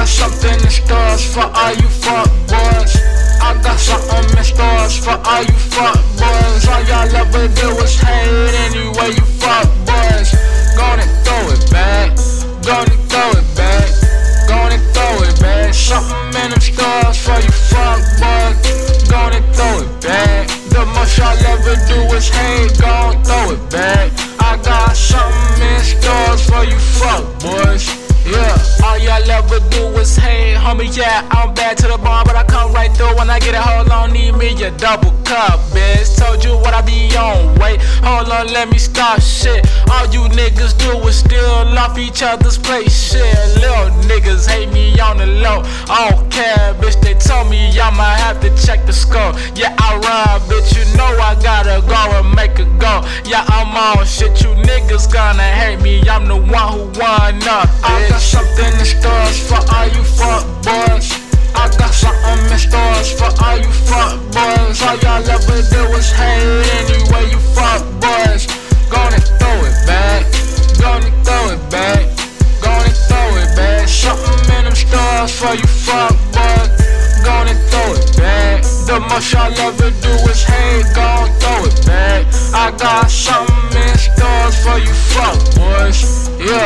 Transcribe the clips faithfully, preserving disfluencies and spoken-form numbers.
got something in stores for all you fuck boys. I got something in stores for all you fuck boys. All y'all ever do is hate anyway you fuck boys. Gonna throw it back, gonna throw it back, gonna throw it back. Something in them stores for you fuck boys. Gonna throw it back. The most y'all ever do is hate, gonna throw it back. I got something in stores for you fuck boys. Yeah, all y'all ever do is hate, homie. Yeah, I'm bad to the bone, but I come right through when I get it. Hold on, need me a double cup, bitch. Told you what I be on. Wait, hold on, let me stop shit. All you niggas do is steal off each other's plate. Shit, little niggas hate me on the low. I don't care, bitch. They told me I'ma have to check the score. Yeah, I run, bitch. You know I gotta go and make a go. Yeah, I'm on shit. You niggas gonna hate me. I'm the one who won up, bitch. I got something in stores for all you fuck boys. I got something in stores for all you fuck boys. All y'all ever do is hate anyway you fuck boys. Gonna throw it back, gonna throw it back, gonna throw it back. Something in them stores for you fuck boys. Gonna throw it back. The most y'all ever do is hate, gonna throw it back. I got something in stores for you fuck boys. Yeah.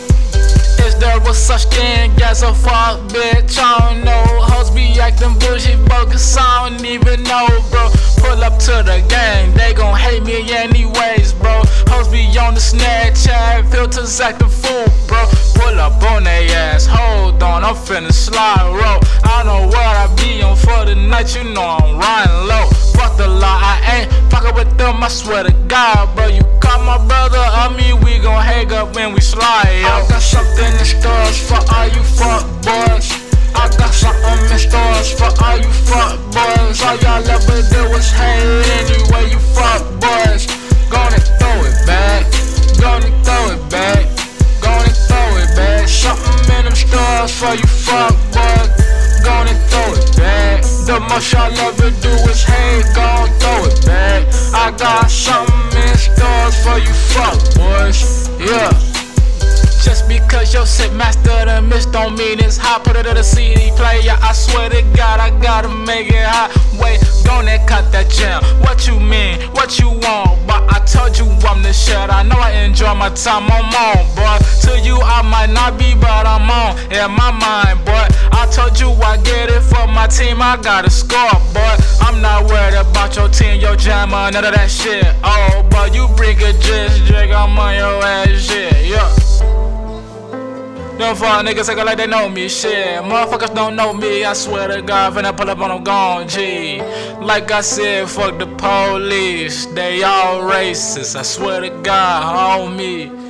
Is there was such thing as a fuck bitch? I don't know. Hoes be acting bullshit bogus, I don't even know, bro. Pull up to the gang, they gon' hate me anyways, bro. Hoes be on the Snapchat, filters acting fool, bro. Pull up on they ass, hold on, I'm finna slide roll. I know what I be on for the night, you know I'm riding low. Fuck the law, I ain't fucking with them, I swear to God, bro. You call my brother on me, we gon' hang up when we slide, yo. I got something in stores for all you fuck boys. I got something in stores for all you fuck boys. All y'all ever do is hate anyway you fuck boys. Gonna throw it back, gonna throw it back, gonna throw it back. Something in them stores for you fuck boys. Gonna throw it back. The most y'all ever do is hate, gonna throw it back. I got something in stores for you fuck boys. Yeah. Just because your shit master the mix don't mean it's hot. Put it in a C D player, I swear to God I gotta make it hot. Wait, don't that cut that jam. What you mean, what you want? But I told you I'm the shit. I know I enjoy my time, I'm on, boy. To you I might not be, but I'm on in my mind, boy. I told you I get it for my team, I gotta score, boy. I'm not worried about your team, your jammer, none of that shit. Oh, but you bring a just drink, I'm on your ass shit, yeah. Them fuck niggas actin' like they know me, shit. Motherfuckers don't know me, I swear to God. Finna pull up on them gone, G. Like I said, fuck the police. They all racist, I swear to God, homie.